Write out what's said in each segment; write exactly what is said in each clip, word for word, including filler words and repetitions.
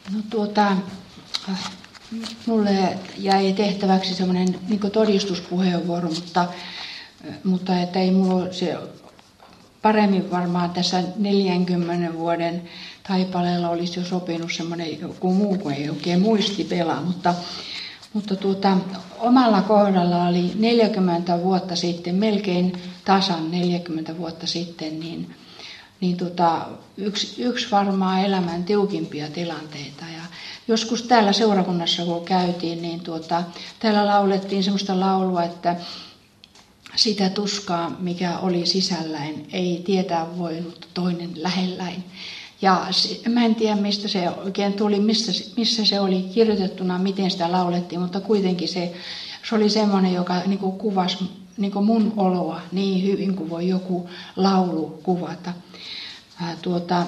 No tuota, mulle jäi tehtäväksi semmoinen niin todistuspuheenvuoro, mutta, mutta että ei mulla se paremmin varmaan tässä neljänkymmenen vuoden taipaleella olisi jo sopinut semmoinen joku muu, kun ei oikein muisti pelaa, mutta, mutta tuota, omalla kohdalla oli neljäkymmentä vuotta sitten, melkein tasan neljäkymmentä vuotta sitten, niin niin tota, yksi, yksi varmaan elämän tiukimpia tilanteita. Ja joskus täällä seurakunnassa, kun käytiin, niin tuota, täällä laulettiin semmoista laulua, että sitä tuskaa, mikä oli sisälläin, ei tietää voinut toinen lähelläin. Ja mä en tiedä, mistä se oikein tuli, missä, missä se oli kirjoitettuna, miten sitä laulettiin, mutta kuitenkin se, se oli semmoinen, joka niin kuin kuvasi niin kuin mun oloa niin hyvin kuin voi joku laulu kuvata. Ää, tuota,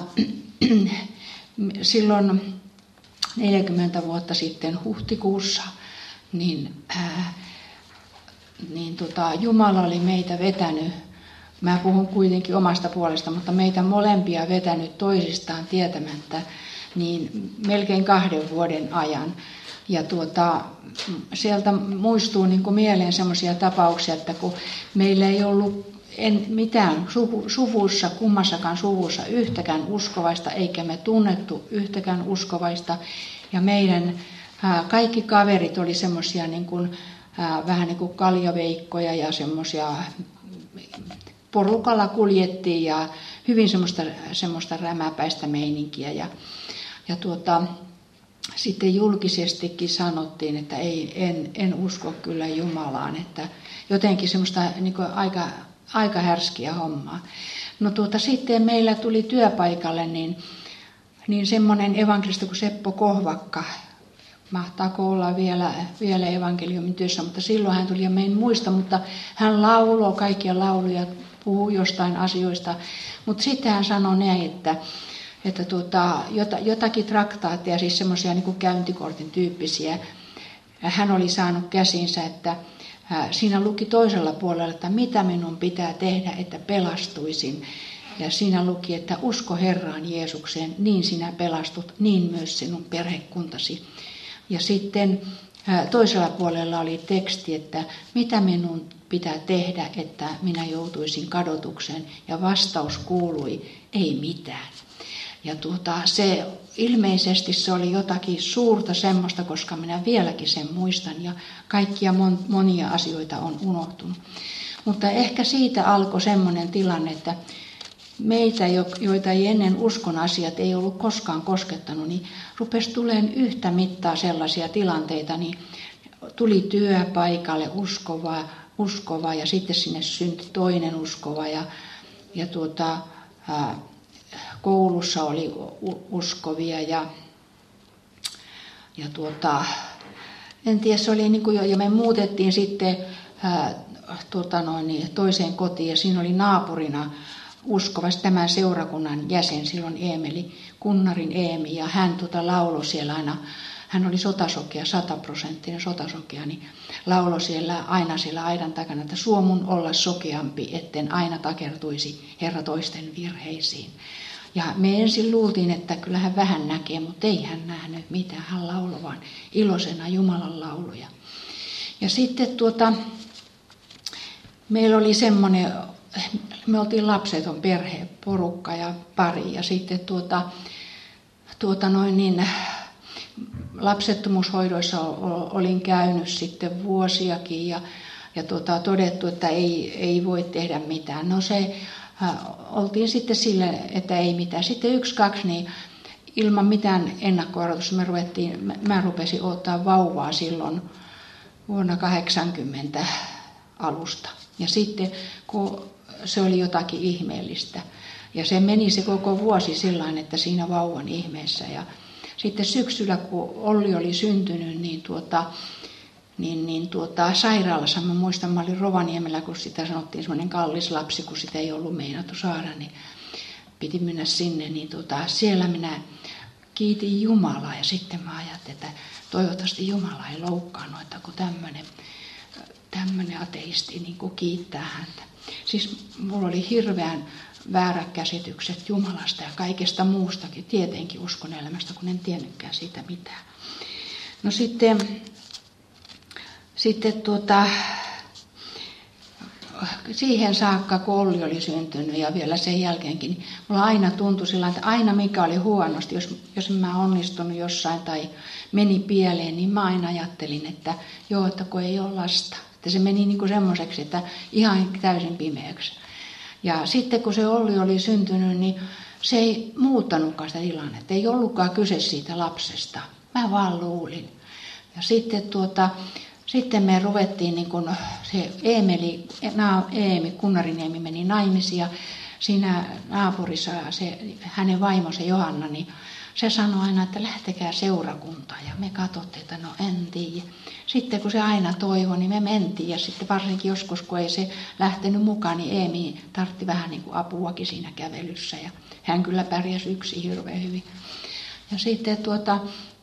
silloin neljäkymmentä vuotta sitten huhtikuussa, niin, ää, niin tota, Jumala oli meitä vetänyt, mä puhun kuitenkin omasta puolesta, mutta meitä molempia vetänyt toisistaan tietämättä, niin melkein kahden vuoden ajan. Ja tuota, sieltä muistuu niin kuin mieleen semmoisia tapauksia, että kun meillä ei ollut en, mitään suvu, suvussa, kummassakaan suvussa yhtäkään uskovaista, eikä me tunnettu yhtäkään uskovaista. Ja meidän ää, kaikki kaverit oli semmoisia niin kuin, ää, vähän niin kuin kaljaveikkoja ja semmoisia, porukalla kuljettiin ja hyvin semmoista, semmoista rämäpäistä meininkiä. Ja, ja tuota, sitten julkisestikin sanottiin, että ei, en, en usko kyllä Jumalaan, että jotenkin semmoista niin kuin aika, aika härskiä hommaa. No tuota, sitten meillä tuli työpaikalle niin, niin semmoinen evankelisti kuin Seppo Kohvakka, mahtaako olla vielä, vielä evankeliumin työssä, mutta silloin hän tuli, ja me en muista, mutta hän lauloi kaikkia lauluja, puhui jostain asioista, mutta sitten hän sanoi näin, että että tuota, jotakin traktaatteja, siis semmoisia niin kuin käyntikortin tyyppisiä, hän oli saanut käsinsä, että siinä luki toisella puolella, että mitä minun pitää tehdä, että pelastuisin. Ja siinä luki, että usko Herraan Jeesukseen, niin sinä pelastut, niin myös sinun perhekuntasi. Ja sitten toisella puolella oli teksti, että mitä minun pitää tehdä, että minä joutuisin kadotukseen. Ja vastaus kuului, ei mitään. Ja tuota, se, ilmeisesti se oli jotakin suurta semmoista, koska minä vieläkin sen muistan ja kaikkia mon, monia asioita on unohtunut. Mutta ehkä siitä alkoi semmoinen tilanne, että meitä, joita ei ennen uskon asiat ei ollut koskaan koskettanut, niin rupesi tulemaan yhtä mittaa sellaisia tilanteita, niin tuli työpaikalle uskova, uskova ja sitten sinne syntyi toinen uskova ja, ja tuota, ää, koulussa oli uskovia ja, ja tuota, en tiedä, se oli niin kuin jo, ja me muutettiin sitten ää, tuota noin, toiseen kotiin ja siinä oli naapurina uskovasti tämän seurakunnan jäsen, silloin Eemeli, Kunnarin Eemi, ja hän tuota lauloi siellä aina, hän oli sotasokea, sataprosenttinen sotasokea, niin lauloi siellä aina siellä aidan takana, että suomun olla sokeampi, etten aina takertuisi Herra toisten virheisiin. Ja me ensin luultiin, että kyllä hän vähän näkee, mutta ei hän nähnyt mitään, hän lauloi vaan iloisena Jumalan lauluja. Ja sitten tuota, meillä oli semmoinen, me oltiin lapseton perhe, porukka ja pari, ja sitten tuota, tuota noin niin, lapsettomuushoidoissa olin käynyt sitten vuosiakin ja, ja tuota, todettu, että ei, ei voi tehdä mitään. No se, äh, oltiin sitten sille, että ei mitään. Sitten yksi, kaksi, niin ilman mitään ennakko-odotusta me ruvettiin, mä, mä rupesin ottaa vauvaa silloin vuonna kahdeksankymmentä alusta. Ja sitten kun se oli jotakin ihmeellistä. Ja se meni se koko vuosi sillain, että siinä vauvan ihmeessä. Ja sitten syksyllä, kun Olli oli syntynyt, niin, tuota, niin, niin tuota, sairaalassa, mä muistan, mä olin Rovaniemellä, kun sitä sanottiin semmoinen kallis lapsi, kun sitä ei ollut meinattu saada, niin piti mennä sinne. Niin tuota, siellä minä kiitin Jumalaa ja sitten mä ajattelin, että toivottavasti Jumala ei loukkaannut, että kun tämmöinen, tämmöinen ateisti niin kuin kiittää häntä. Siis mulla oli hirveän väärät käsitykset Jumalasta ja kaikesta muustakin, tietenkin uskon elämästä, kun en tiennytkään siitä mitään. No sitten, sitten tuota, siihen saakka, kun Olli oli syntynyt ja vielä sen jälkeenkin, niin mulla aina tuntui sillä, että aina mikä oli huonosti, jos, jos en mä onnistunut jossain tai meni pieleen, niin mä aina ajattelin, että joo, että kun ei ole lasta. Että se meni niin kuin semmoiseksi, että ihan täysin pimeäksi. Ja sitten kun se Olli oli syntynyt, niin se ei muuttanutkaan sitä tilannetta. Ei ollutkaan kyse siitä lapsesta. Mä vaan luulin. Ja sitten, tuota, sitten me ruvettiin, niin kun se Eemeli, Eemi Kunnariniemi meni naimisiin ja siinä naapurissa se, hänen vaimonsa Johanna, niin se sanoi aina, että lähtekää seurakuntaan. Ja me katsottiin, että no en tiedä. Sitten kun se aina toivoi, niin me mentiin. Ja sitten varsinkin joskus, kun ei se lähtenyt mukaan, niin Eemi tartti vähän niin kuin apuakin siinä kävelyssä. Ja hän kyllä pärjäsi yksin hirveän hyvin. Ja sitten tuota,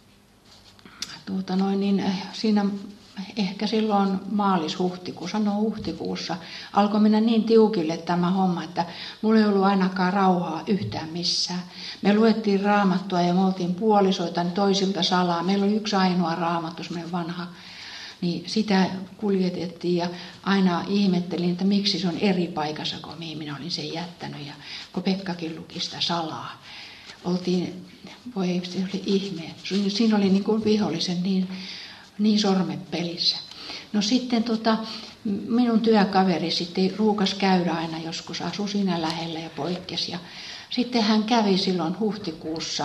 tuota noin, niin siinä ehkä silloin maalis-huhtikuussa, no huhtikuussa, alkoi mennä niin tiukille tämä homma, että mulla ei ollut ainakaan rauhaa yhtään missään. Me luettiin raamattua ja me oltiin puolisoita toisilta salaa. Meillä oli yksi ainoa raamattu, semmoinen vanha, niin sitä kuljetettiin ja aina ihmettelin, että miksi se on eri paikassa kuin mihin minä olin sen jättänyt. Ja kun Pekkakin luki sitä salaa, oltiin, voi se oli ihme, siinä oli niin kuin vihollisen niin, niin sormet pelissä. No sitten tota, minun työkaveri sitten ruukas käydä aina joskus, asui siinä lähellä ja poikkesi. Ja sitten hän kävi silloin huhtikuussa,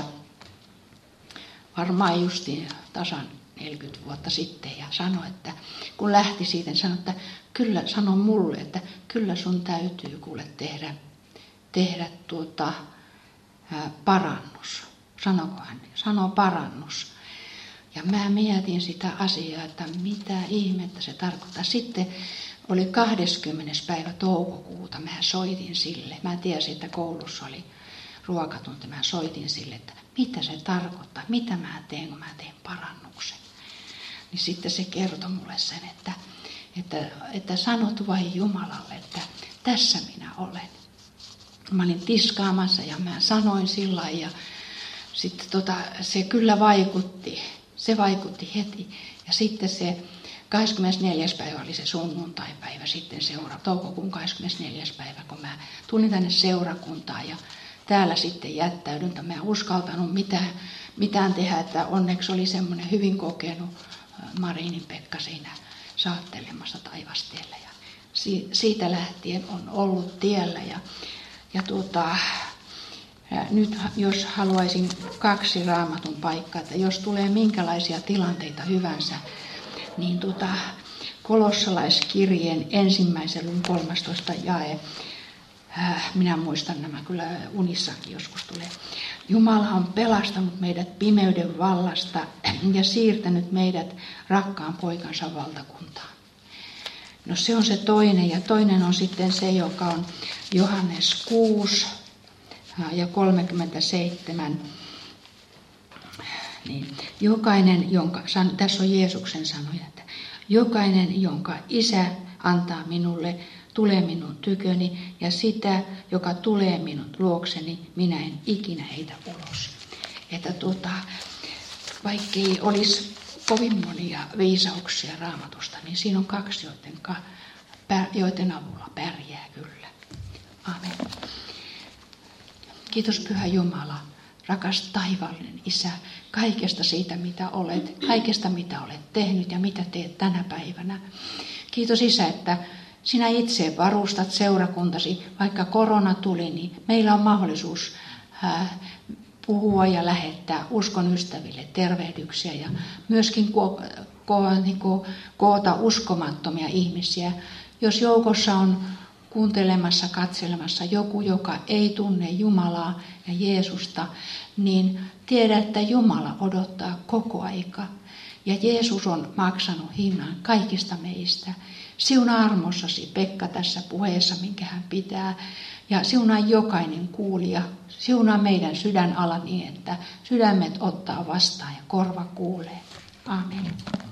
varmaan justiin tasan neljäkymmentä vuotta sitten, ja sanoi, että kun lähti siitä, niin sanoi, että kyllä, sanoi mulle, että kyllä sun täytyy kuule tehdä, tehdä tuota, ää, parannus. Sanoko hän? Sanoo parannus. Ja mä mietin sitä asiaa, että mitä ihmettä se tarkoittaa. Sitten oli kahdeskymmenes päivä toukokuuta, mä soitin sille. Mä tiesin, että koulussa oli ruokatunti. Mä soitin sille, että mitä se tarkoittaa, mitä mä teen, kun mä teen parannuksen. Niin sitten se kertoi mulle sen, että, että, että sanot vain Jumalalle, että tässä minä olen. Mä olin tiskaamassa ja mä sanoin sillä lailla, ja sitten tota, se kyllä vaikutti. Se vaikutti heti. Ja sitten se kahdeskymmenesneljäs päivä oli se sunnuntaipäivä, sitten seura, toukokuun kahdeskymmenesneljäs päivä, kun mä tulin tänne seurakuntaan ja täällä sitten jättäydyn. Mä en uskaltanut mitään, mitään tehdä, että onneksi oli semmoinen hyvin kokenut Marinin Pekka siinä saattelemassa taivastiellä. Ja siitä lähtien on ollut tiellä. Ja, ja tuota, nyt jos haluaisin kaksi raamatun paikkaa, että jos tulee minkälaisia tilanteita hyvänsä, niin tuota, kolossalaiskirjeen ensimmäisen luvun kolmastoista jae, minä muistan nämä kyllä unissakin joskus tulee. Jumala on pelastanut meidät pimeyden vallasta ja siirtänyt meidät rakkaan poikansa valtakuntaan. No se on se toinen, ja toinen on sitten se, joka on Johannes kuusi ja kolmekymmentäseitsemän. Niin, jokainen, jonka, tässä on Jeesuksen sanoja, että jokainen, jonka Isä antaa minulle, tulee minun tyköni, ja sitä, joka tulee minun luokseni, minä en ikinä heitä ulos. Että tuota, vaikkei olisi kovin monia viisauksia Raamatusta, niin siinä on kaksi, joiden, joiden avulla pärjää kyllä. Amen. Kiitos Pyhä Jumala, rakas taivaallinen Isä, kaikesta siitä, mitä olet, kaikesta, mitä olet tehnyt ja mitä teet tänä päivänä. Kiitos Isä, että sinä itse varustat seurakuntasi, vaikka korona tuli, niin meillä on mahdollisuus puhua ja lähettää uskon ystäville tervehdyksiä ja myöskin ko- ko- niin ko- koota uskomattomia ihmisiä. Jos joukossa on kuuntelemassa, katselemassa joku, joka ei tunne Jumalaa ja Jeesusta, niin tiedä, että Jumala odottaa koko aika. Ja Jeesus on maksanut hinnan kaikista meistä. Siunaa armossasi Pekka tässä puheessa, minkä hän pitää. Ja siunaa jokainen kuulija. Siunaa meidän sydänala niin, että sydämet ottaa vastaan ja korva kuulee. Amen.